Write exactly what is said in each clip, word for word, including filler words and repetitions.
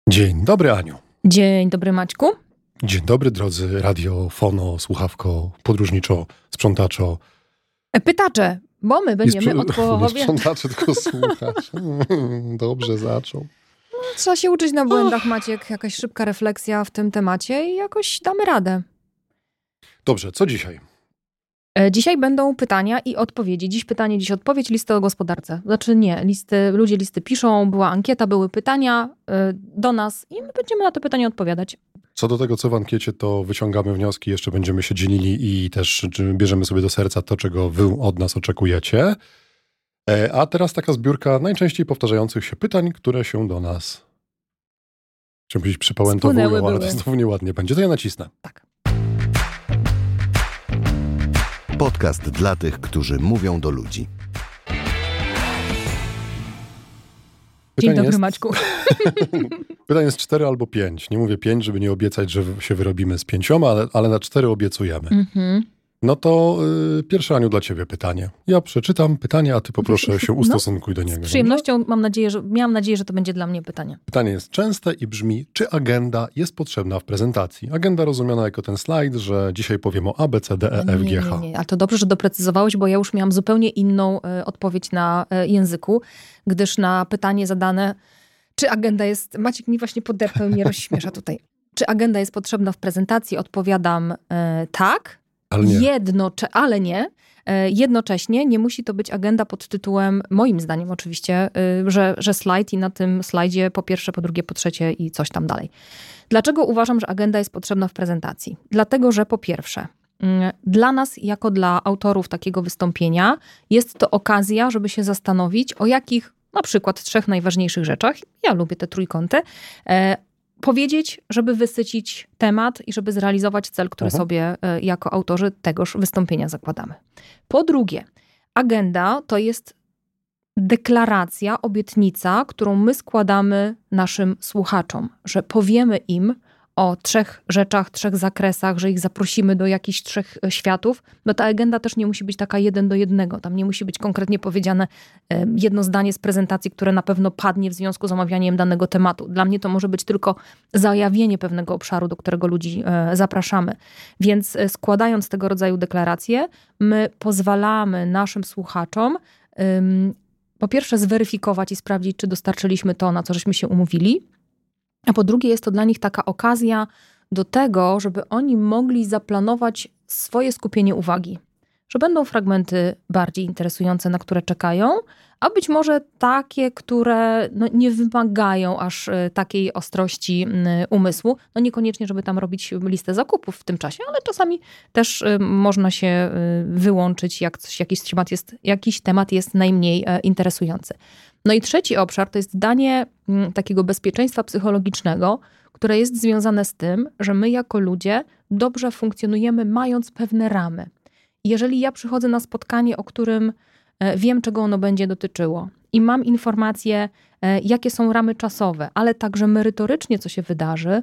Dzień dobry, Aniu. Dzień dobry, Maćku. Dzień dobry, drodzy radiofono, słuchawko, podróżniczo, sprzątaczo. Pytacze, bo my będziemy sprze- odpowiedzieć. Nie sprzątacze, tylko słuchacz. Dobrze zaczął. No, trzeba się uczyć na błędach, Maciek. Jakaś szybka refleksja w tym temacie i jakoś damy radę. Dobrze, co dzisiaj? Dzisiaj będą pytania i odpowiedzi. Dziś pytanie, dziś odpowiedź, listy o gospodarce. Znaczy nie, listy, ludzie listy piszą, była ankieta, były pytania y, do nas i my będziemy na te pytania odpowiadać. Co do tego, co w ankiecie, to wyciągamy wnioski, jeszcze będziemy się dzielili i też bierzemy sobie do serca to, czego wy od nas oczekujecie. E, a teraz taka zbiórka najczęściej powtarzających się pytań, które się do nas, chciałbym powiedzieć, przypałętowują, ale to znowu nieładnie będzie. To ja nacisnę. Tak. Podcast dla tych, którzy mówią do ludzi. Dzień dobry, jest... Maćku. Pytanie jest cztery albo pięć. Nie mówię pięć, żeby nie obiecać, że się wyrobimy z pięcioma, ale, ale na cztery obiecujemy. Mhm. No to y, pierwsze, Aniu, dla ciebie pytanie. Ja przeczytam pytanie, a ty poproszę się ustosunkuj no, do niego. Z przyjemnością mam nadzieję, że, miałam nadzieję, że to będzie dla mnie pytanie. Pytanie jest częste i brzmi, czy agenda jest potrzebna w prezentacji? Agenda rozumiana jako ten slajd, że dzisiaj powiem o A, B, C, D, E, F, G, H. Nie, nie, nie. Ale to dobrze, że doprecyzowałeś, bo ja już miałam zupełnie inną y, odpowiedź na y, języku, gdyż na pytanie zadane, czy agenda jest... Maciek mi właśnie podepnął i mnie rozśmiesza tutaj. Czy agenda jest potrzebna w prezentacji? Odpowiadam y, tak. Ale nie. Jednocze- ale nie. E, jednocześnie nie musi to być agenda pod tytułem, moim zdaniem oczywiście, y, że, że slajd i na tym slajdzie po pierwsze, po drugie, po trzecie i coś tam dalej. Dlaczego uważam, że agenda jest potrzebna w prezentacji? Dlatego, że po pierwsze, y, dla nas, jako dla autorów takiego wystąpienia, jest to okazja, żeby się zastanowić, o jakich na przykład trzech najważniejszych rzeczach, ja lubię te trójkąty, e, powiedzieć, żeby wysycić temat i żeby zrealizować cel, który Mhm. sobie y, jako autorzy tegoż wystąpienia zakładamy. Po drugie, agenda to jest deklaracja, obietnica, którą my składamy naszym słuchaczom, że powiemy im o trzech rzeczach, trzech zakresach, że ich zaprosimy do jakichś trzech światów. No ta agenda też nie musi być taka jeden do jednego. Tam nie musi być konkretnie powiedziane jedno zdanie z prezentacji, które na pewno padnie w związku z omawianiem danego tematu. Dla mnie to może być tylko zajawienie pewnego obszaru, do którego ludzi zapraszamy. Więc składając tego rodzaju deklaracje, my pozwalamy naszym słuchaczom po pierwsze zweryfikować i sprawdzić, czy dostarczyliśmy to, na co żeśmy się umówili. A po drugie jest to dla nich taka okazja do tego, żeby oni mogli zaplanować swoje skupienie uwagi. Że będą fragmenty bardziej interesujące, na które czekają, a być może takie, które no, nie wymagają aż y, takiej ostrości y, umysłu. No niekoniecznie, żeby tam robić listę zakupów w tym czasie, ale czasami też y, można się y, wyłączyć, jak coś, jakiś, temat jest, jakiś temat jest najmniej y, interesujący. No i trzeci obszar to jest danie y, takiego bezpieczeństwa psychologicznego, które jest związane z tym, że my jako ludzie dobrze funkcjonujemy, mając pewne ramy. Jeżeli ja przychodzę na spotkanie, o którym wiem, czego ono będzie dotyczyło i mam informacje, jakie są ramy czasowe, ale także merytorycznie, co się wydarzy,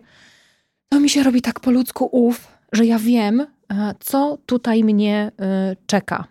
to mi się robi tak po ludzku ów, że ja wiem, co tutaj mnie czeka.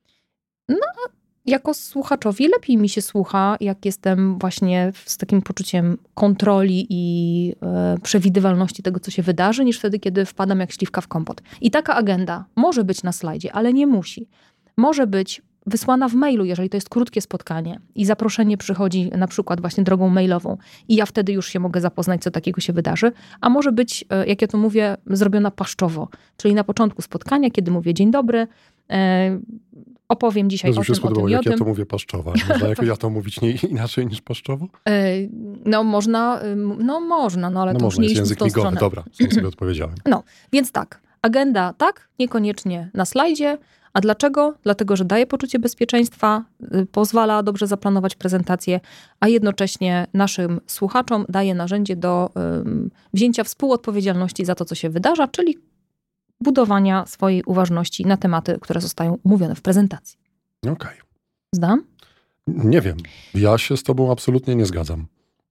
No, jako słuchaczowi lepiej mi się słucha, jak jestem właśnie z takim poczuciem kontroli i e, przewidywalności tego, co się wydarzy, niż wtedy, kiedy wpadam jak śliwka w kompot. I taka agenda może być na slajdzie, ale nie musi. Może być wysłana w mailu, jeżeli to jest krótkie spotkanie i zaproszenie przychodzi na przykład właśnie drogą mailową i ja wtedy już się mogę zapoznać, co takiego się wydarzy, a może być, jak ja to mówię, zrobiona paszczowo, czyli na początku spotkania, kiedy mówię dzień dobry, e, opowiem dzisiaj Jezu, o tym, się spodobał, o tym i jak o tym. ja to mówię paszczowa. Można jak ja to mówić nie, inaczej niż paszczowo? No można, no można, no ale no to można, już nie jest jest język w tą migowy. stronę. Dobra, sam sobie odpowiedziałem. No, więc tak, agenda tak, niekoniecznie na slajdzie. A dlaczego? Dlatego, że daje poczucie bezpieczeństwa, pozwala dobrze zaplanować prezentację, a jednocześnie naszym słuchaczom daje narzędzie do um, wzięcia współodpowiedzialności za to, co się wydarza, czyli budowania swojej uważności na tematy, które zostają omówione w prezentacji. Okej. Okay. Zdam? Nie wiem. Ja się z tobą absolutnie nie zgadzam.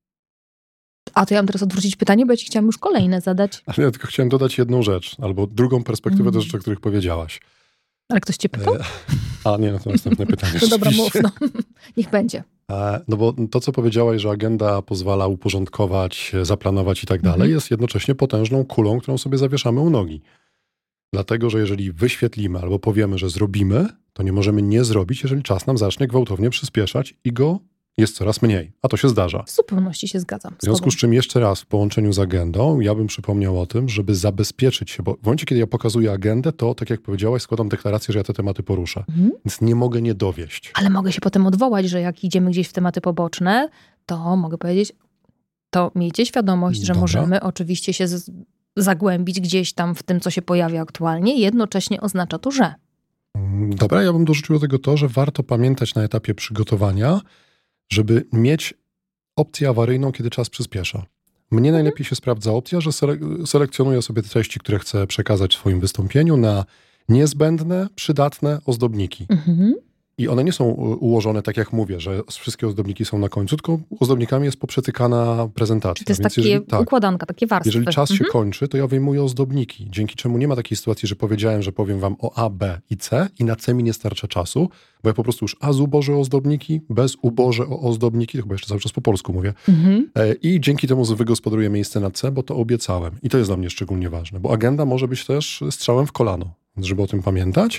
A to ja mam teraz odwrócić pytanie, bo ja ci chciałam już kolejne zadać. Ale ja tylko chciałem dodać jedną rzecz, albo drugą perspektywę mm. do rzeczy, o których powiedziałaś. Ale ktoś cię pytał? A nie, no to następne pytanie. No dobra, mów, no. Niech będzie. No bo to, co powiedziałaś, że agenda pozwala uporządkować, zaplanować i tak dalej, Mhm. jest jednocześnie potężną kulą, którą sobie zawieszamy u nogi. Dlatego, że jeżeli wyświetlimy albo powiemy, że zrobimy, to nie możemy nie zrobić, jeżeli czas nam zacznie gwałtownie przyspieszać i go jest coraz mniej. A to się zdarza. W zupełności się zgadzam. W związku z czym jeszcze raz w połączeniu z agendą, ja bym przypomniał o tym, żeby zabezpieczyć się, bo w momencie, kiedy ja pokazuję agendę, to tak jak powiedziałaś, składam deklarację, że ja te tematy poruszę. Mhm. Więc nie mogę nie dowieść. Ale mogę się potem odwołać, że jak idziemy gdzieś w tematy poboczne, to mogę powiedzieć, to miejcie świadomość, że Dobra. możemy oczywiście się z, zagłębić gdzieś tam w tym, co się pojawia aktualnie i jednocześnie oznacza to, że. Dobra, ja bym dorzucił do tego to, że warto pamiętać na etapie przygotowania, żeby mieć opcję awaryjną, kiedy czas przyspiesza. Mnie najlepiej się sprawdza opcja, że sele- selekcjonuję sobie te treści, które chcę przekazać w swoim wystąpieniu na niezbędne, przydatne ozdobniki. Mhm. I one nie są ułożone tak, jak mówię, że wszystkie ozdobniki są na końcu, tylko ozdobnikami jest poprzetykana prezentacja. To jest Więc takie jeżeli, tak, układanka, takie warstwy. jeżeli czas się Mhm. kończy, to ja wyjmuję ozdobniki, dzięki czemu nie ma takiej sytuacji, że powiedziałem, że powiem wam o A, B i C i na C mi nie starcza czasu, bo ja po prostu już A zubożę o ozdobniki, B ubożę o ozdobniki, to chyba jeszcze cały czas po polsku mówię, Mhm. e, i dzięki temu wygospodaruję miejsce na C, bo to obiecałem. I to jest dla mnie szczególnie ważne, bo agenda może być też strzałem w kolano, więc żeby o tym pamiętać.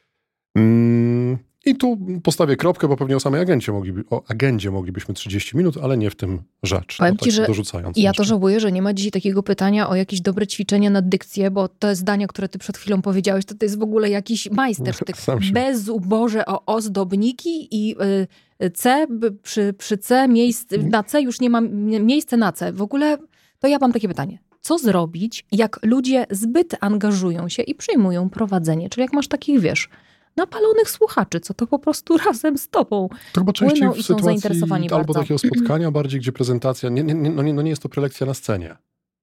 Mm. I tu postawię kropkę, bo pewnie o samej agendzie, mogliby, o agendzie moglibyśmy trzydzieści minut, ale nie w tym rzecz. Powiem no, ci, tak że dorzucając ja jeszcze. to żałuję, że nie ma dzisiaj takiego pytania o jakieś dobre ćwiczenie na dykcję, bo te zdania, które ty przed chwilą powiedziałeś, to to jest w ogóle jakiś majstersztyk. Sam się- Bez uboże o ozdobniki i y, C, b- przy, przy C, miejsce, na C już nie ma miejsce na C. W ogóle to ja mam takie pytanie. Co zrobić, jak ludzie zbyt angażują się i przyjmują prowadzenie? Czyli jak masz takich, wiesz, napalonych słuchaczy, co to po prostu razem z tobą To chyba częściej płyną w i są sytuacji zainteresowani albo bardzo. takiego spotkania bardziej, gdzie prezentacja, nie, nie, nie, no, nie, no nie jest to prelekcja na scenie.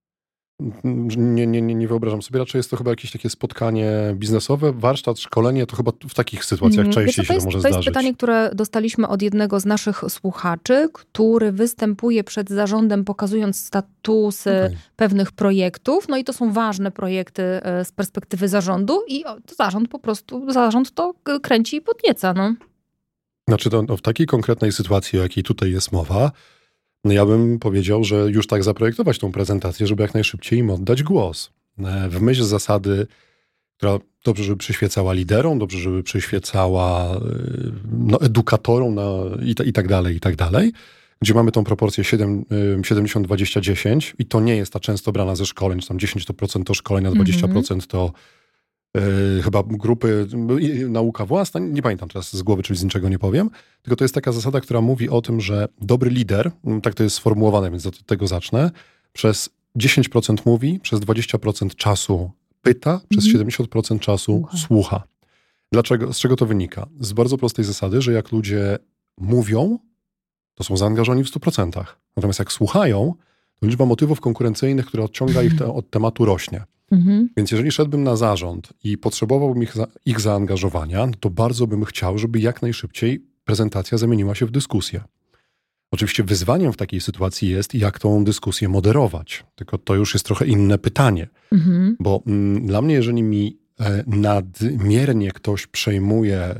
Nie, nie, nie, nie wyobrażam sobie, raczej jest to chyba jakieś takie spotkanie biznesowe, warsztat, szkolenie, to chyba w takich sytuacjach Mm, częściej wiesz co, się to to może jest, to jest zdarzyć. pytanie, które dostaliśmy od jednego z naszych słuchaczy, który występuje przed zarządem, pokazując statusy Okej. pewnych projektów. No i to są ważne projekty e, z perspektywy zarządu i o, to zarząd po prostu, zarząd to k- kręci i podnieca. No. Znaczy to, no, w takiej konkretnej sytuacji, o jakiej tutaj jest mowa, no ja bym powiedział, że już tak zaprojektować tą prezentację, żeby jak najszybciej im oddać głos. E, W myśl zasady, która dobrze, żeby przyświecała liderom, dobrze, żeby przyświecała e, no, edukatorom na, i, ta- i tak dalej, i tak dalej, gdzie mamy tą proporcję siedem, e, siedemdziesiąt dwadzieścia dziesięć i to nie jest ta często brana ze szkoleń, że tam dziesięć procent to szkolenia, dwadzieścia procent to e, chyba grupy, i nauka własna, nie pamiętam teraz z głowy, czyli z niczego nie powiem, tylko to jest taka zasada, która mówi o tym, że dobry lider, m, tak to jest sformułowane, więc od tego zacznę, przez dziesięć procent mówi, przez dwadzieścia procent czasu pyta, przez Mhm. siedemdziesiąt procent czasu Słucha. słucha. Dlaczego? Z czego to wynika? Z bardzo prostej zasady, że jak ludzie mówią, to są zaangażowani w stu procentach. Natomiast jak słuchają, to liczba motywów konkurencyjnych, które odciąga ich te, od tematu rośnie. Mhm. Więc jeżeli szedłbym na zarząd i potrzebowałbym ich, za, ich zaangażowania, no to bardzo bym chciał, żeby jak najszybciej prezentacja zamieniła się w dyskusję. Oczywiście wyzwaniem w takiej sytuacji jest, jak tą dyskusję moderować. Tylko to już jest trochę inne pytanie. Mhm. Bo mm, dla mnie, jeżeli mi e, nadmiernie ktoś przejmuje e,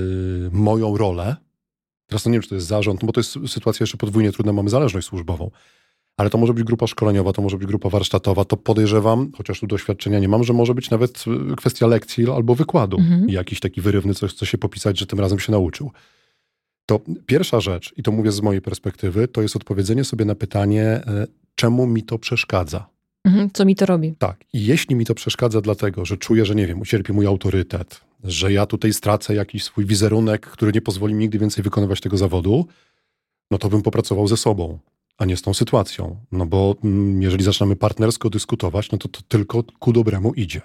moją rolę, teraz to nie wiem, czy to jest zarząd, no bo to jest sytuacja jeszcze podwójnie trudna, mamy zależność służbową, ale to może być grupa szkoleniowa, to może być grupa warsztatowa, to podejrzewam, chociaż tu doświadczenia nie mam, że może być nawet e, kwestia lekcji albo wykładu. Mhm. I jakiś taki wyrywny coś, co się popisać, że tym razem się nauczył. To pierwsza rzecz, i to mówię z mojej perspektywy, to jest odpowiedzenie sobie na pytanie, e, czemu mi to przeszkadza. Mhm. Co mi to robi? Tak. I jeśli mi to przeszkadza dlatego, że czuję, że nie wiem, ucierpi mój autorytet, że ja tutaj stracę jakiś swój wizerunek, który nie pozwoli mi nigdy więcej wykonywać tego zawodu, no to bym popracował ze sobą, a nie z tą sytuacją. No bo mm, jeżeli zaczynamy partnersko dyskutować, no to to tylko ku dobremu idzie.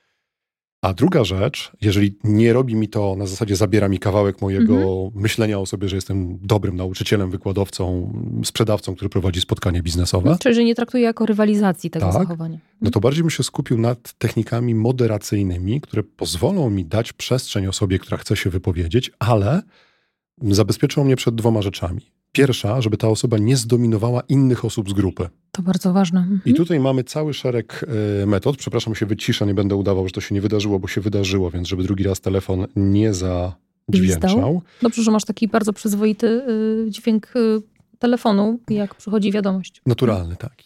A druga rzecz, jeżeli nie robi mi to na zasadzie zabiera mi kawałek mojego Mhm. myślenia o sobie, że jestem dobrym nauczycielem, wykładowcą, sprzedawcą, który prowadzi spotkanie biznesowe, Czyli, że nie traktuję jako rywalizacji tego Tak. zachowania. no to bardziej bym się skupił nad technikami moderacyjnymi, które pozwolą mi dać przestrzeń osobie, która chce się wypowiedzieć, ale zabezpieczą mnie przed dwoma rzeczami. Pierwsza, żeby ta osoba nie zdominowała innych osób z grupy. To bardzo ważne. Mhm. I tutaj mamy cały szereg y, metod. Przepraszam, się wyciszę, nie będę udawał, że to się nie wydarzyło, bo się wydarzyło, więc żeby drugi raz telefon nie zadźwięczał. Dobrze, że masz taki bardzo przyzwoity y, dźwięk y, telefonu, jak przychodzi wiadomość. Naturalny taki.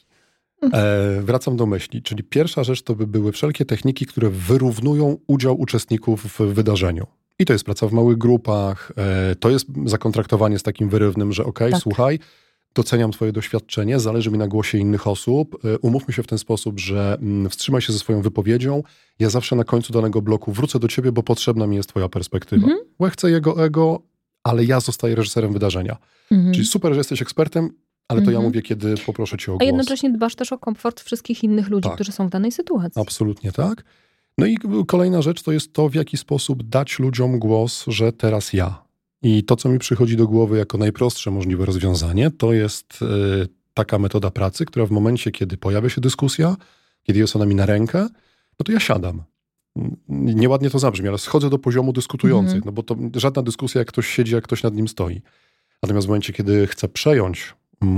E, wracam do myśli, czyli pierwsza rzecz to by były wszelkie techniki, które wyrównują udział uczestników w wydarzeniu. I to jest praca w małych grupach, e, to jest zakontraktowanie z takim wyrywnym, że okej, Tak. słuchaj, doceniam twoje doświadczenie, zależy mi na głosie innych osób, e, umówmy się w ten sposób, że mm, wstrzymaj się ze swoją wypowiedzią, ja zawsze na końcu danego bloku wrócę do ciebie, bo potrzebna mi jest twoja perspektywa. Mhm. Bo chcę jego ego, ale ja zostaję reżyserem wydarzenia. Mhm. Czyli super, że jesteś ekspertem, ale to ja Mhm. mówię, kiedy poproszę cię o A głos. jednocześnie dbasz też o komfort wszystkich innych ludzi, Tak. którzy są w danej sytuacji. Absolutnie tak. No i kolejna rzecz to jest to, w jaki sposób dać ludziom głos, że teraz ja. I to, co mi przychodzi do głowy jako najprostsze możliwe rozwiązanie, to jest y, taka metoda pracy, która w momencie, kiedy pojawia się dyskusja, kiedy jest ona mi na rękę, no to ja siadam. Nieładnie to zabrzmi, ale schodzę do poziomu dyskutujących, Mhm. no bo to żadna dyskusja, jak ktoś siedzi, jak ktoś nad nim stoi. Natomiast w momencie, kiedy chcę przejąć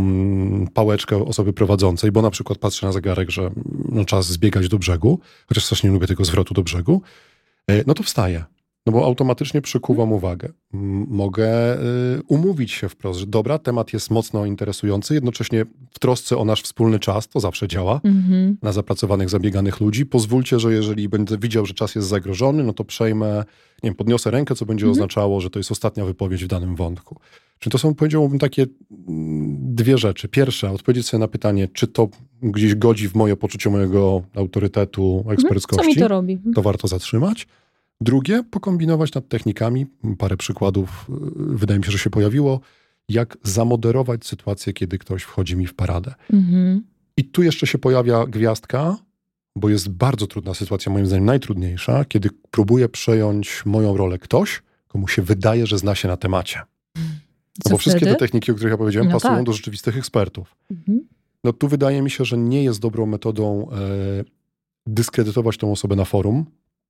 mm, pałeczkę osoby prowadzącej, bo na przykład patrzę na zegarek, że no, czas zbiegać do brzegu, chociaż strasznie nie lubię tego zwrotu do brzegu, y, no to wstaję. No bo automatycznie przykuwam uwagę. M- Mogę y, umówić się wprost, że dobra, temat jest mocno interesujący, jednocześnie w trosce o nasz wspólny czas, to zawsze działa, Mhm. na zapracowanych, zabieganych ludzi. Pozwólcie, że jeżeli będę widział, że czas jest zagrożony, no to przejmę, nie wiem, podniosę rękę, co będzie Mhm. oznaczało, że to jest ostatnia wypowiedź w danym wątku. Czyli to są, powiedziałbym, takie mm, dwie rzeczy. Pierwsza, odpowiedzieć sobie na pytanie, czy to gdzieś godzi w moje poczucie mojego autorytetu, Mhm. eksperckości. Co mi to robi? To warto zatrzymać. Drugie, pokombinować nad technikami. Parę przykładów y, wydaje mi się, że się pojawiło. Jak zamoderować sytuację, kiedy ktoś wchodzi mi w paradę. Mhm. I tu jeszcze się pojawia gwiazdka, bo jest bardzo trudna sytuacja, moim zdaniem najtrudniejsza, kiedy próbuje przejąć moją rolę ktoś, komu się wydaje, że zna się na temacie. No Co bo wszystkie wtedy? te techniki, o których ja powiedziałem, No pasują tak. do rzeczywistych ekspertów. Mhm. No tu wydaje mi się, że nie jest dobrą metodą e, dyskredytować tą osobę na forum.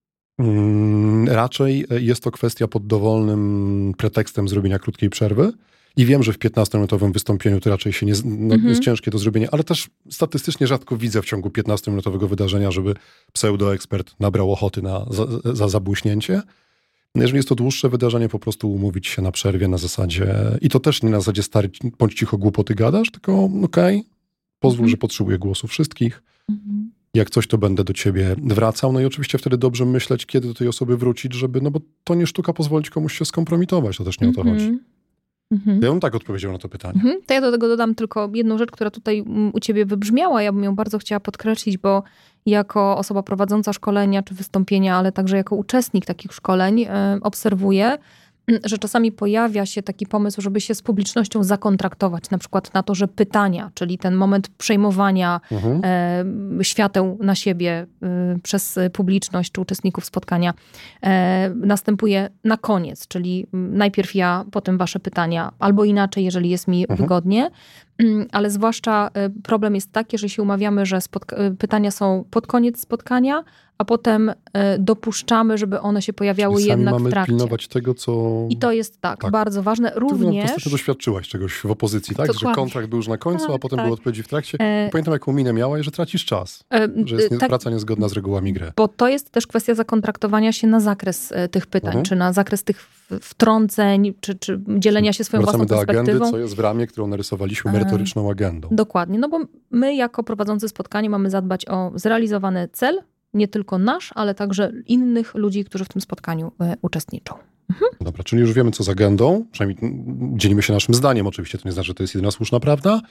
Mm, raczej jest to kwestia pod dowolnym pretekstem zrobienia krótkiej przerwy. I wiem, że w piętnastominutowym wystąpieniu to raczej się nie, z- no, Mhm. jest ciężkie do zrobienia, ale też statystycznie rzadko widzę w ciągu piętnastominutowego wydarzenia, żeby pseudoekspert nabrał ochoty na za, za zabłyśnięcie. Jeżeli jest to dłuższe wydarzenie, po prostu umówić się na przerwie na zasadzie, i to też nie na zasadzie stary, bądź cicho, głupoty gadasz, tylko okej, pozwól, Mhm. że potrzebuję głosu wszystkich. Mhm. Jak coś, to będę do ciebie wracał. No i oczywiście wtedy dobrze myśleć, kiedy do tej osoby wrócić, żeby, no bo to nie sztuka pozwolić komuś się skompromitować, to też nie o to chodzi. Mhm. Mhm. Ja bym tak odpowiedział na to pytanie. Mhm. To ja do tego dodam tylko jedną rzecz, która tutaj mm, u ciebie wybrzmiała. Ja bym ją bardzo chciała podkreślić, bo jako osoba prowadząca szkolenia czy wystąpienia, ale także jako uczestnik takich szkoleń e, obserwuję, mm, że czasami pojawia się taki pomysł, żeby się z publicznością zakontraktować, na przykład na to, że pytania, czyli ten moment przejmowania Mhm. e, świateł na siebie e, przez publiczność czy uczestników spotkania e, następuje na koniec, czyli mm, najpierw ja, potem wasze pytania, albo inaczej, jeżeli jest mi Mhm. wygodnie. Mm, Ale zwłaszcza e, problem jest taki, że się umawiamy, że spotka- e, pytania są pod koniec spotkania, a potem e, dopuszczamy, żeby one się pojawiały Czyli sami jednak mamy w trakcie. pilnować tego, co... I to jest tak, Tak. bardzo ważne. Ty, no, Również... po prostu doświadczyłaś czegoś w opozycji, tak? Że Dokładnie. kontrakt był już na końcu, a Tak, potem tak. były odpowiedzi w trakcie. E, Pamiętam, jaką minę miała i że tracisz czas. e, Że jest nie, tak, praca niezgodna z regułami gry. Bo to jest też kwestia zakontraktowania się na zakres e, tych pytań, Mhm. czy na zakres tych w- wtrąceń, czy, czy dzielenia się swoją Wracamy własną do agendy, perspektywą. co jest w ramie, którą narysowaliśmy E, merytoryczną agendą. Dokładnie, no bo my jako prowadzący spotkanie mamy zadbać o zrealizowany cel, nie tylko nasz, ale także innych ludzi, którzy w tym spotkaniu e, uczestniczą. Dobra, czyli już wiemy, co z agendą. Przynajmniej mm, dzielimy się naszym zdaniem. Oczywiście to nie znaczy, że to jest jedyna słuszna prawda.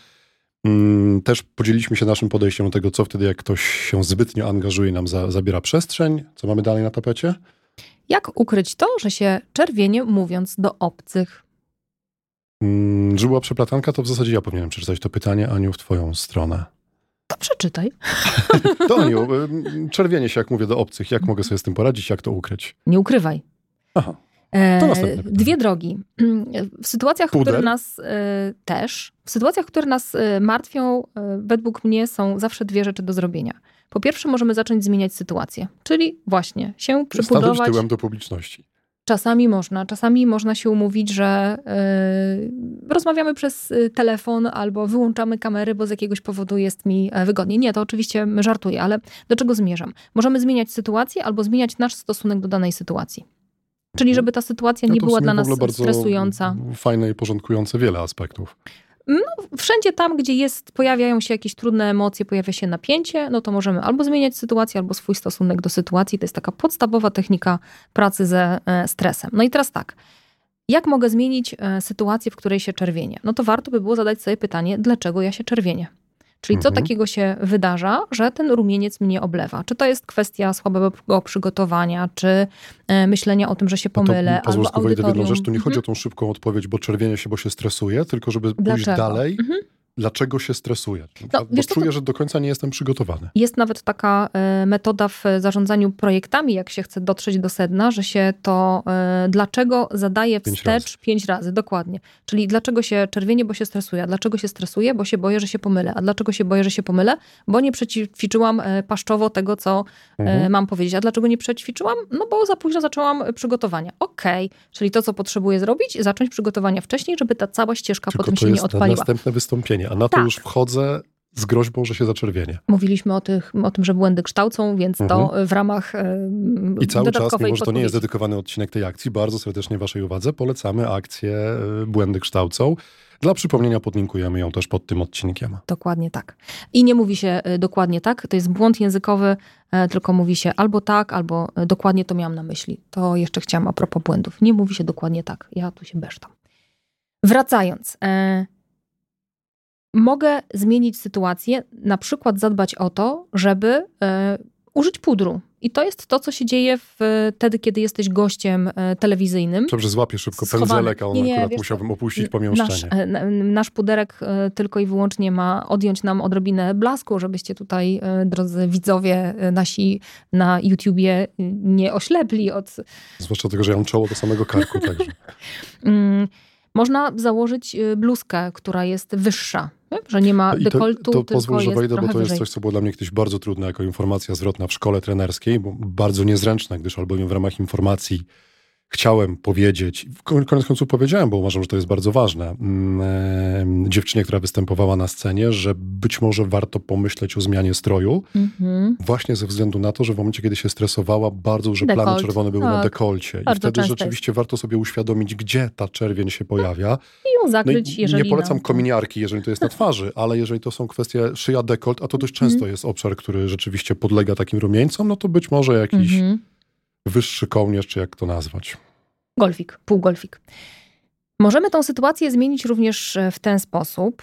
Mm, Też podzieliliśmy się naszym podejściem do tego, co wtedy, jak ktoś się zbytnio angażuje, nam za, zabiera przestrzeń. Co mamy dalej na tapecie? Jak ukryć to, że się czerwienie mówiąc do obcych? Mm, Że była przeplatanka, to w zasadzie ja powinienem przeczytać to pytanie, Aniu, w twoją stronę. To przeczytaj. To Aniu, ym, czerwienie się, jak mówię do obcych. Jak mogę sobie z tym poradzić? Jak to ukryć? Nie ukrywaj. Aha. E, To następne pytanie. Dwie drogi. W sytuacjach, Puder? które nas e, też, w sytuacjach, które nas e, martwią, e, według mnie są zawsze dwie rzeczy do zrobienia. Po pierwsze, możemy zacząć zmieniać sytuację, czyli właśnie się Stanąć przypudrować, tyłem do publiczności. Czasami można. Czasami można się umówić, że yy, rozmawiamy przez telefon albo wyłączamy kamery, bo z jakiegoś powodu jest mi wygodniej. Nie, to oczywiście żartuję, ale do czego zmierzam? Możemy zmieniać sytuację albo zmieniać nasz stosunek do danej sytuacji. Czyli żeby ta sytuacja no nie to była w sumie dla w nas ogóle bardzo stresująca. Fajne i porządkujące wiele aspektów. No, wszędzie tam, gdzie jest, pojawiają się jakieś trudne emocje, pojawia się napięcie, no to możemy albo zmieniać sytuację, albo swój stosunek do sytuacji. To jest taka podstawowa technika pracy ze stresem. No i teraz tak, jak mogę zmienić sytuację, w której się czerwienię? No to warto by było zadać sobie pytanie, dlaczego ja się czerwienię? Czyli co Mhm. takiego się wydarza, że ten rumieniec mnie oblewa? Czy to jest kwestia słabego przygotowania, czy myślenia o tym, że się pomylę, no to pozwól, albo wejdę w jedną audytorium? rzecz. Tu nie Mhm. chodzi o tą szybką odpowiedź, bo czerwienie się, bo się stresuje, tylko żeby pójść Dlaczego? dalej. Mhm. Dlaczego się stresuję? No, bo wiesz co, czuję, to- że do końca nie jestem przygotowany. Jest nawet taka e, metoda w zarządzaniu projektami, jak się chce dotrzeć do sedna, że się to e, dlaczego zadaje Pięć wstecz razy. pięć razy, dokładnie. Czyli dlaczego się czerwienie, bo się stresuję. A dlaczego się stresuję? Bo się boję, że się pomylę. A dlaczego się boję, że się pomylę? Bo nie przećwiczyłam e, paszczowo tego, co e, Mhm. mam powiedzieć. A dlaczego nie przećwiczyłam? No bo za późno zaczęłam przygotowania. Okej, czyli to, co potrzebuję zrobić, zacząć przygotowania wcześniej, żeby ta cała ścieżka Tylko potem to się nie jest na odpaliła. następne wystąpienie, a na to Tak. już wchodzę z groźbą, że się zaczerwienię. Mówiliśmy o, tych, o tym, że błędy kształcą, więc to w ramach e, I cały czas, dodatkowej mimo że to nie jest podpowiedzi. dedykowany odcinek tej akcji, bardzo serdecznie waszej uwadze polecamy akcję y, Błędy kształcą. Dla przypomnienia podlinkujemy ją też pod tym odcinkiem. Dokładnie tak. I nie mówi się e, dokładnie tak, to jest błąd językowy, e, tylko mówi się albo tak, albo e, dokładnie to miałam na myśli. To jeszcze chciałam a propos błędów. Nie mówi się dokładnie tak. Ja tu się besztam. Wracając. E, mogę zmienić sytuację, na przykład zadbać o to, żeby e, użyć pudru. I to jest to, co się dzieje w, wtedy, kiedy jesteś gościem e, telewizyjnym. Dobrze, złapię szybko Schowany. pędzelek, a on Nie, nie, akurat wiesz musiałbym co, opuścić Nasz, pomieszczenie. e, na- nasz puderek e, tylko i wyłącznie ma odjąć nam odrobinę blasku, żebyście tutaj, e, drodzy widzowie e, nasi na YouTubie, e, nie oślepli od... Zwłaszcza tego, że ja mam czoło do samego karku, także. Mm, można założyć e, bluzkę, która jest wyższa, nie? Że nie ma I to, dekoltu, to tylko pozwól, że jest wejdę, bo trochę to jest wyżej. coś, co było dla mnie kiedyś bardzo trudne jako informacja zwrotna w szkole trenerskiej, bo bardzo niezręczna, gdyż albowiem w ramach informacji chciałem powiedzieć, koniec końców powiedziałem, bo uważam, że to jest bardzo ważne, mm, dziewczynie, która występowała na scenie, że być może warto pomyśleć o zmianie stroju, Mhm. właśnie ze względu na to, że w momencie, kiedy się stresowała, bardzo duże plamy Dekolt. czerwone były na Tak. dekolcie. I Bardzo wtedy często rzeczywiście warto sobie uświadomić, gdzie ta czerwień się pojawia. I ją No zakryć, i jeżeli... nie polecam no, to- kominiarki, jeżeli to jest na twarzy, ale jeżeli to są kwestie szyja, dekolt, a to dość często Mhm. jest obszar, który rzeczywiście podlega takim rumieńcom, no to być może jakiś Mhm. wyższy kołnierz, czy jak to nazwać. Golfik, półgolfik. Możemy tą sytuację zmienić również w ten sposób,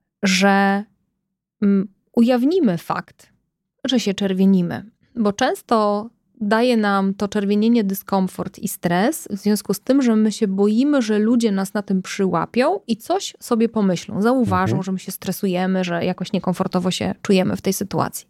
że mm, ujawnimy fakt, że się czerwienimy. Bo często daje nam to czerwienienie dyskomfort i stres w związku z tym, że my się boimy, że ludzie nas na tym przyłapią i coś sobie pomyślą. Zauważą, Mhm. że my się stresujemy, że jakoś niekomfortowo się czujemy w tej sytuacji.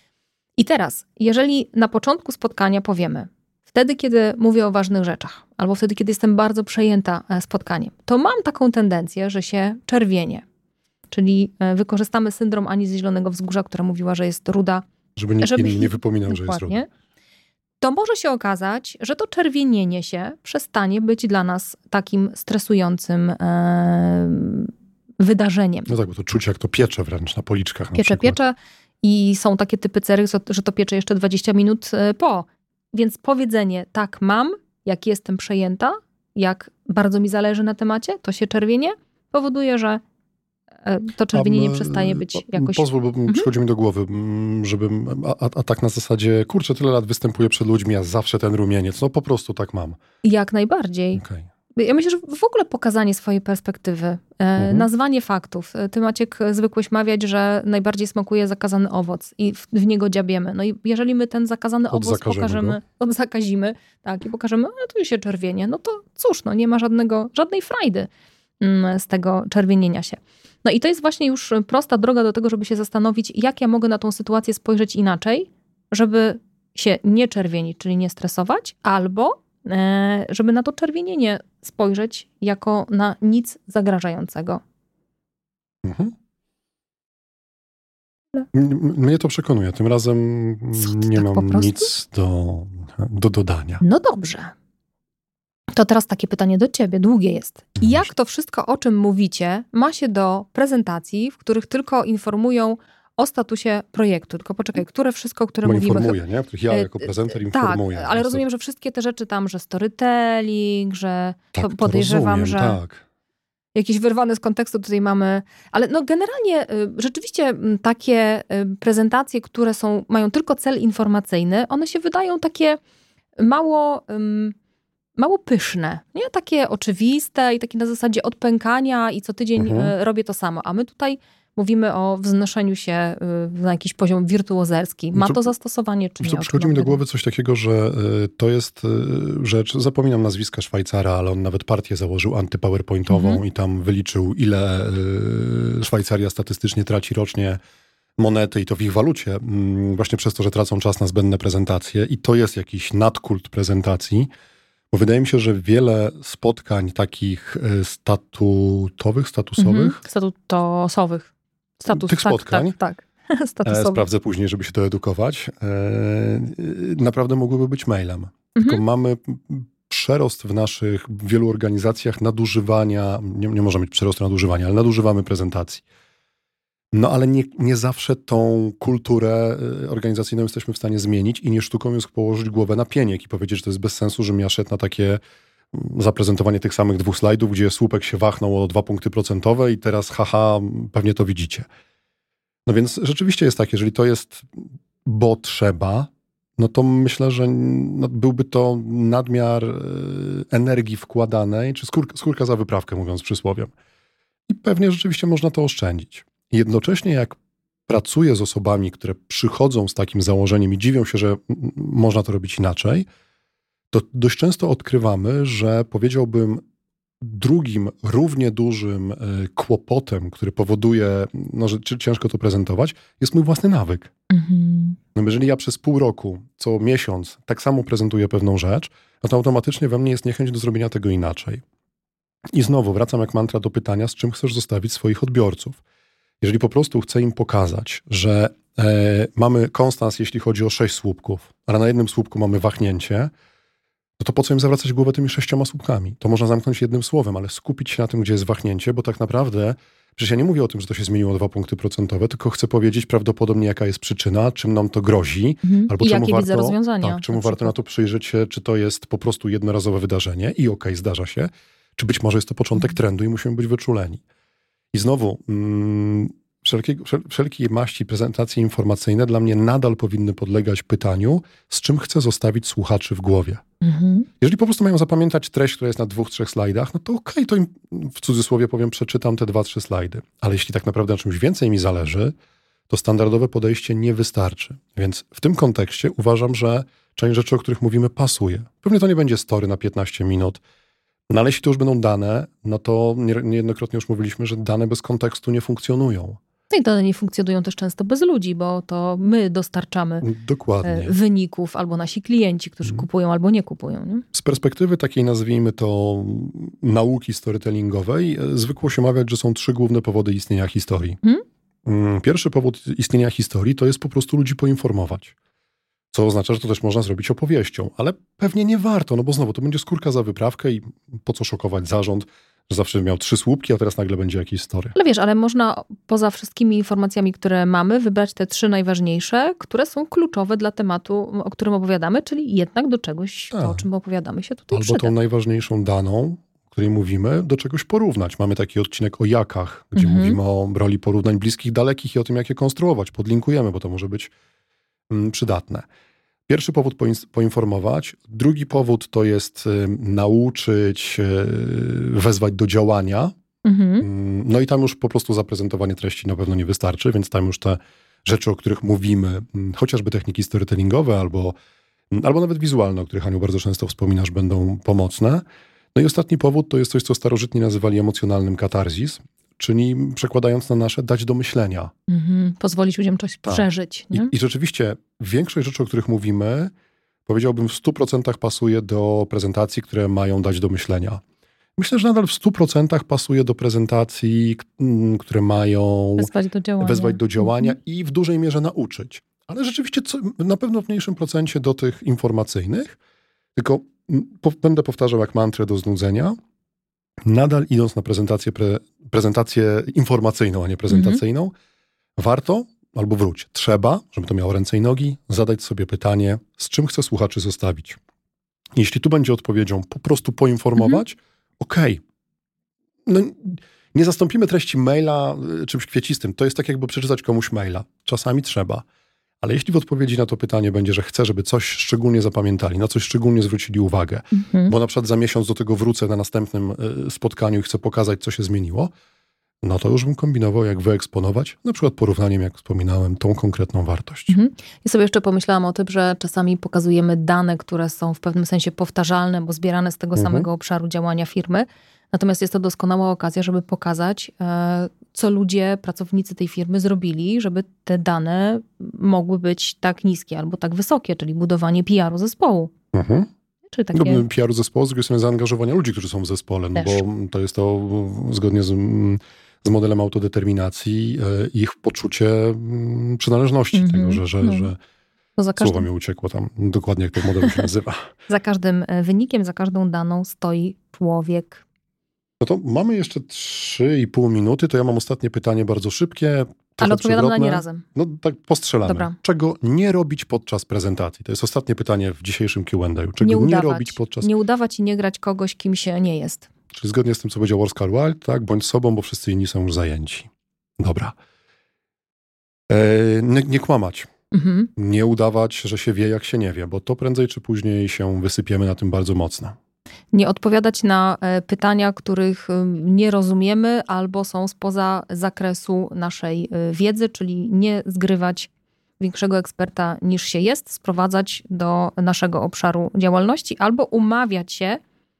I teraz, jeżeli na początku spotkania powiemy, wtedy, kiedy mówię o ważnych rzeczach, albo wtedy, kiedy jestem bardzo przejęta e, spotkaniem, to mam taką tendencję, że się czerwienię. Czyli e, wykorzystamy syndrom Ani z Zielonego Wzgórza, która mówiła, że jest ruda. Żeby nikt Żeby- inny nie wypominał, że jest Dokładnie. rudy. To może się okazać, że to czerwienienie się przestanie być dla nas takim stresującym e, wydarzeniem. No tak, bo to czuć jak to piecze wręcz na policzkach na Piecze, przykład. piecze i są takie typy cery, że- że to piecze jeszcze dwadzieścia minut e, po. Więc powiedzenie tak mam, jak jestem przejęta, jak bardzo mi zależy na temacie, to się czerwienie, powoduje, że e, to czerwienienie A, przestaje e, być po- jakoś... Pozwól, bo Mhm. przychodzi mi do głowy, mm, żebym, a, a, a tak na zasadzie, kurczę, tyle lat występuję przed ludźmi, a zawsze ten rumieniec, no po prostu tak mam. Jak najbardziej. Okej. Ja myślę, że w ogóle pokazanie swojej perspektywy, e, Mhm. nazwanie faktów. E, Ty, Maciek, zwykłeś mawiać, że najbardziej smakuje zakazany owoc i w, w niego dziabiemy. No i jeżeli my ten zakazany owoc Odzakażemy pokażemy, odzakazimy, tak, i pokażemy, a tu się czerwienie, no to cóż, no nie ma żadnego, żadnej frajdy mm, z tego czerwienienia się. No i to jest właśnie już prosta droga do tego, żeby się zastanowić, jak ja mogę na tą sytuację spojrzeć inaczej, żeby się nie czerwienić, czyli nie stresować, albo e, żeby na to czerwienienie spojrzeć jako na nic zagrażającego. Mhm. Ale- M- m- Mnie to przekonuje. Tym razem Co ty, nie tak mam po prostu? nic do, do dodania. No dobrze. To teraz takie pytanie do ciebie, długie jest. Jak to wszystko, o czym mówicie, ma się do prezentacji, w których tylko informują o statusie projektu? Tylko poczekaj, które wszystko, które Bo mówimy... informuję, nie? W których ja jako prezenter informuję. Tak, ale rozumiem, że wszystkie te rzeczy tam, że storytelling, że tak, to podejrzewam, to rozumiem, że... Tak. Jakieś wyrwane z kontekstu tutaj mamy, ale no generalnie y, rzeczywiście y, takie y, prezentacje, które są, mają tylko cel informacyjny, one się wydają takie mało, ym, mało pyszne, nie? Takie oczywiste i takie na zasadzie odpękania i co tydzień Mhm. y, robię to samo. A my tutaj mówimy o wznoszeniu się y, na jakiś poziom wirtuozerski. Ma Znaczy, to zastosowanie czy nie? Co O czym przychodzi mi do mówimy? głowy coś takiego, że y, to jest y, rzecz, zapominam nazwiska Szwajcara, ale on nawet partię założył antypowerpointową Mhm. i tam wyliczył, ile y, Szwajcaria statystycznie traci rocznie monety i to w ich walucie, mm, właśnie przez to, że tracą czas na zbędne prezentacje i to jest jakiś nadkult prezentacji, bo wydaje mi się, że wiele spotkań takich y, statutowych, statusowych, Mhm. Statutosowych. Status, Tych tak, spotkań? Tak, tak. E, Statusowych. sprawdzę później, żeby się to edukować, e, naprawdę mogłyby być mailem. Tylko Mhm. mamy przerost w naszych wielu organizacjach nadużywania, nie, nie może mieć przerostu nadużywania, ale nadużywamy prezentacji. No ale nie, nie zawsze tą kulturę e, organizacyjną jesteśmy w stanie zmienić i nie sztuką jest położyć głowę na pieniek i powiedzieć, że to jest bez sensu, żebym ja szedł na takie mm, zaprezentowanie tych samych dwóch slajdów, gdzie słupek się wachnął o dwa punkty procentowe i teraz haha, pewnie to widzicie. No więc rzeczywiście jest tak, jeżeli to jest, bo trzeba, no to myślę, że no byłby to nadmiar y, energii wkładanej, czy skórka, skórka za wyprawkę, mówiąc przysłowiem. I pewnie rzeczywiście można to oszczędzić. I jednocześnie jak pracuję z osobami, które przychodzą z takim założeniem i dziwią się, że m, można to robić inaczej, to dość często odkrywamy, że powiedziałbym, drugim równie dużym y, kłopotem, który powoduje, no, że czy ciężko to prezentować, jest mój własny nawyk. Mhm. No, jeżeli ja przez pół roku, co miesiąc tak samo prezentuję pewną rzecz, no to automatycznie we mnie jest niechęć do zrobienia tego inaczej. I znowu wracam jak mantra do pytania, z czym chcesz zostawić swoich odbiorców. Jeżeli po prostu chcę im pokazać, że e, mamy konstans, jeśli chodzi o sześć słupków, ale na jednym słupku mamy wahnięcie, no to po co im zawracać głowę tymi sześcioma słupkami? To można zamknąć jednym słowem, ale skupić się na tym, gdzie jest wahnięcie, bo tak naprawdę, przecież ja nie mówię o tym, że to się zmieniło o dwa punkty procentowe, tylko chcę powiedzieć prawdopodobnie, jaka jest przyczyna, czym nam to grozi, Mhm. albo I czemu jakie warto, widzę rozwiązania. tak, czemu na warto na przykład. to przyjrzeć się, czy to jest po prostu jednorazowe wydarzenie i okej, okay, zdarza się, czy być może jest to początek Mhm. trendu i musimy być wyczuleni. I znowu, mm, wszelkiego, wszel, wszelkiej maści prezentacje informacyjne dla mnie nadal powinny podlegać pytaniu, z czym chcę zostawić słuchaczy w głowie. Mhm. Jeżeli po prostu mają zapamiętać treść, która jest na dwóch, trzech slajdach, no to okej, okay, to im w cudzysłowie powiem, przeczytam te dwa, trzy slajdy. Ale jeśli tak naprawdę na czymś więcej mi zależy, to standardowe podejście nie wystarczy. Więc w tym kontekście uważam, że część rzeczy, o których mówimy, pasuje. Pewnie to nie będzie story na piętnaście minut, no ale jeśli to już będą dane, no to nie- niejednokrotnie już mówiliśmy, że dane bez kontekstu nie funkcjonują. No i dane nie funkcjonują też często bez ludzi, bo to my dostarczamy Dokładnie. e, wyników albo nasi klienci, którzy Mhm. kupują albo nie kupują. Nie? Z perspektywy takiej, nazwijmy to, nauki storytellingowej, e, zwykło się mawiać, że są trzy główne powody istnienia historii. Hmm? Mm, Pierwszy powód istnienia historii to jest po prostu ludzi poinformować. Co oznacza, że to też można zrobić opowieścią, ale pewnie nie warto, no bo znowu to będzie skórka za wyprawkę i po co szokować zarząd, że zawsze miał trzy słupki, a teraz nagle będzie jakiś story. Ale wiesz, ale można poza wszystkimi informacjami, które mamy, wybrać te trzy najważniejsze, które są kluczowe dla tematu, o którym opowiadamy, czyli jednak do czegoś, Tak. to, o czym opowiadamy się tutaj Albo przyda. tą najważniejszą daną, o której mówimy, do czegoś porównać. Mamy taki odcinek o jakach, gdzie Mhm. mówimy o roli porównań bliskich, dalekich i o tym, jak je konstruować. Podlinkujemy, bo to może być mm, przydatne. Pierwszy powód poin- poinformować. Drugi powód to jest y, nauczyć, y, wezwać do działania. Mhm. Mm, No i tam już po prostu zaprezentowanie treści na pewno nie wystarczy, więc tam już te rzeczy, o których mówimy, mm, chociażby techniki storytellingowe albo, mm, albo nawet wizualne, o których, Aniu, bardzo często wspominasz, będą pomocne. No i ostatni powód to jest coś, co starożytni nazywali emocjonalnym katarzis, czyli przekładając na nasze, dać do myślenia. Mhm. Pozwolić ludziom coś Tak. przeżyć. I, Nie? I rzeczywiście większość rzeczy, o których mówimy, powiedziałbym w stu procentach pasuje do prezentacji, które mają dać do myślenia. Myślę, że nadal w stu procentach pasuje do prezentacji, k- m, które mają Wezwać do działania. wezwać do działania Mhm. i w dużej mierze nauczyć. Ale rzeczywiście co, na pewno w mniejszym procencie do tych informacyjnych. Tylko po, będę powtarzał jak mantrę do znudzenia, nadal idąc na prezentację, pre, prezentację informacyjną, a nie prezentacyjną, mhm. warto, albo wróć, trzeba, żeby to miało ręce i nogi, zadać sobie pytanie, z czym chcę słuchaczy zostawić. Jeśli tu będzie odpowiedzią po prostu poinformować, mhm. okej. Okay. No, nie zastąpimy treści maila czymś kwiecistym. To jest tak, jakby przeczytać komuś maila. Czasami trzeba. Ale jeśli w odpowiedzi na to pytanie będzie, że chcę, żeby coś szczególnie zapamiętali, na coś szczególnie zwrócili uwagę, mhm. bo na przykład za miesiąc do tego wrócę na następnym spotkaniu i chcę pokazać, co się zmieniło, no to już bym kombinował, jak wyeksponować, na przykład porównaniem, jak wspominałem, tą konkretną wartość. Mhm. Ja sobie jeszcze pomyślałam o tym, że czasami pokazujemy dane, które są w pewnym sensie powtarzalne, bo zbierane z tego mhm. samego obszaru działania firmy. Natomiast jest to doskonała okazja, żeby pokazać, co ludzie, pracownicy tej firmy zrobili, żeby te dane mogły być tak niskie albo tak wysokie, czyli budowanie P R u zespołu. Mhm. Czy takie... no, P R u zespołu, z drugiej strony zaangażowania ludzi, którzy są w zespole, no bo to jest to zgodnie z, z modelem autodeterminacji ich poczucie przynależności mhm. tego, że, że, no. że za każdym... słowo mi uciekło tam, dokładnie jak ten model się nazywa. Za każdym wynikiem, za każdą daną stoi człowiek. No to mamy jeszcze trzy i pół minuty, to ja mam ostatnie pytanie bardzo szybkie. Ale odpowiadam na nie razem. No tak postrzelamy. Dobra. Czego nie robić podczas prezentacji? To jest ostatnie pytanie w dzisiejszym Q and A. Czego nie, udawać, nie robić podczas... Nie udawać i nie grać kogoś, kim się nie jest. Czyli zgodnie z tym, co powiedział Oscar Wilde, tak? Bądź sobą, bo wszyscy inni są już zajęci. Dobra. E, nie, nie kłamać. Mhm. Nie udawać, że się wie, jak się nie wie, bo to prędzej czy później się wysypiemy na tym bardzo mocno. Nie odpowiadać na pytania, których nie rozumiemy albo są spoza zakresu naszej wiedzy, czyli nie zgrywać większego eksperta niż się jest, sprowadzać do naszego obszaru działalności albo umawiać się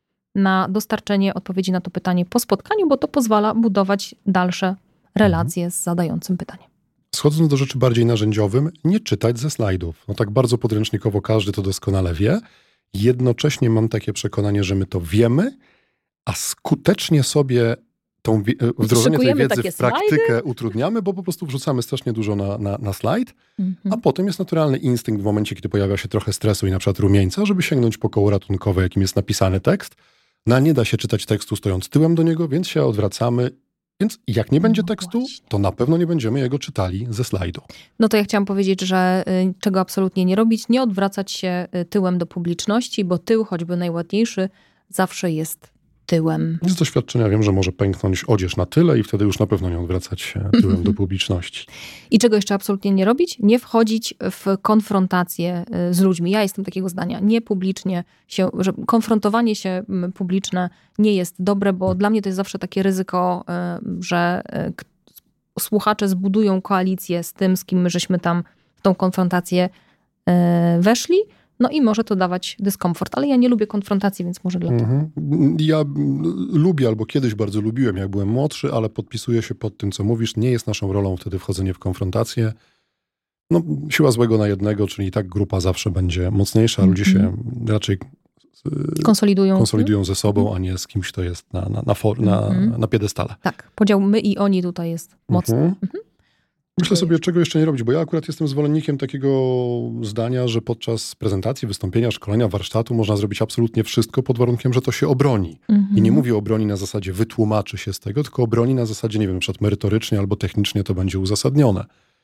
na dostarczenie odpowiedzi na to pytanie po spotkaniu, bo to pozwala budować dalsze relacje mhm. z zadającym pytanie. Schodząc do rzeczy bardziej narzędziowym, nie czytać ze slajdów. No tak bardzo podręcznikowo każdy to doskonale wie. Jednocześnie mam takie przekonanie, że my to wiemy, a skutecznie sobie tą wdrożenie tej wiedzy w praktykę slajdy? utrudniamy, bo po prostu wrzucamy strasznie dużo na, na, na slajd, mhm. a potem jest naturalny instynkt w momencie, kiedy pojawia się trochę stresu i na przykład rumieńca, żeby sięgnąć po koło ratunkowe, jakim jest napisany tekst. No a nie da się czytać tekstu stojąc tyłem do niego, więc się odwracamy. Więc jak nie będzie tekstu, to na pewno nie będziemy jego czytali ze slajdu. No to ja chciałam powiedzieć, że y, czego absolutnie nie robić, nie odwracać się tyłem do publiczności, bo tył, choćby najładniejszy, zawsze jest tyłem. Z doświadczenia wiem, że może pęknąć odzież na tyle i wtedy już na pewno nie odwracać się tyłem do publiczności. I czego jeszcze absolutnie nie robić? Nie wchodzić w konfrontację z ludźmi. Ja jestem takiego zdania. Nie publicznie się, że konfrontowanie się publiczne nie jest dobre, bo dla mnie to jest zawsze takie ryzyko, że słuchacze zbudują koalicję z tym, z kim my żeśmy tam w tą konfrontację weszli. No i może to dawać dyskomfort, ale ja nie lubię konfrontacji, więc może dlatego. Mhm. Ja lubię, albo kiedyś bardzo lubiłem, jak byłem młodszy, ale podpisuję się pod tym, co mówisz. Nie jest naszą rolą wtedy wchodzenie w konfrontację. No, siła złego na jednego, czyli i tak grupa zawsze będzie mocniejsza, a ludzie się raczej konsolidują, konsolidują ze sobą, a nie z kimś, kto jest na, na, na, for, na, na piedestale. Tak, podział my i oni tutaj jest mocny. Mhm. Mhm. Myślę sobie, czego jeszcze nie robić, bo ja akurat jestem zwolennikiem takiego zdania, że podczas prezentacji, wystąpienia, szkolenia, warsztatu można zrobić absolutnie wszystko pod warunkiem, że to się obroni. Mm-hmm. I nie mówię o broni na zasadzie wytłumaczy się z tego, tylko o broni na zasadzie, nie wiem, na przykład merytorycznie albo technicznie to będzie uzasadnione.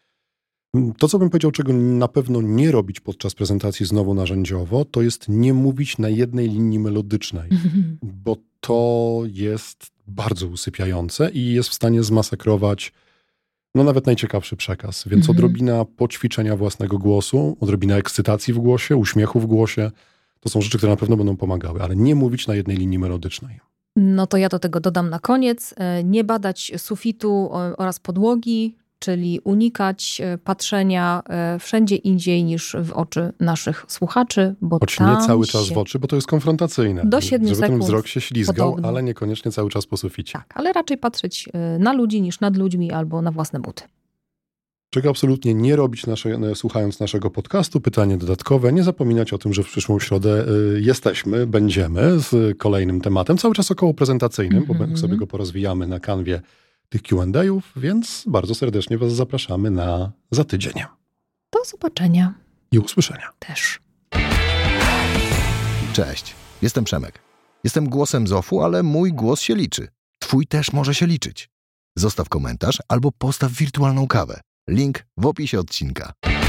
To, co bym powiedział, czego na pewno nie robić podczas prezentacji znowu narzędziowo, to jest nie mówić na jednej linii melodycznej, mm-hmm. bo to jest bardzo usypiające i jest w stanie zmasakrować no nawet najciekawszy przekaz. Więc mhm. odrobina poćwiczenia własnego głosu, odrobina ekscytacji w głosie, uśmiechu w głosie, to są rzeczy, które na pewno będą pomagały, ale nie mówić na jednej linii melodycznej. No to ja do tego dodam na koniec. Nie badać sufitu oraz podłogi, czyli unikać patrzenia wszędzie indziej niż w oczy naszych słuchaczy, bo Choć tam nie cały czas w oczy, bo to jest konfrontacyjne. Do siedmiu Żeby sekund ten wzrok się ślizgał, podobno. ale niekoniecznie cały czas po suficie. Tak, ale raczej patrzeć na ludzi niż nad ludźmi albo na własne buty. Czego absolutnie nie robić nasze, słuchając naszego podcastu. Pytanie dodatkowe. Nie zapominać o tym, że w przyszłą środę y, jesteśmy, będziemy z kolejnym tematem, cały czas około prezentacyjnym, mm-hmm. bo sobie go porozwijamy na kanwie tych Q and A'ów, więc bardzo serdecznie was zapraszamy na za tydzień. Do zobaczenia. I usłyszenia. Też. Cześć. Jestem Przemek. Jestem głosem Zofu, ale mój głos się liczy. Twój też może się liczyć. Zostaw komentarz albo postaw wirtualną kawę. Link w opisie odcinka.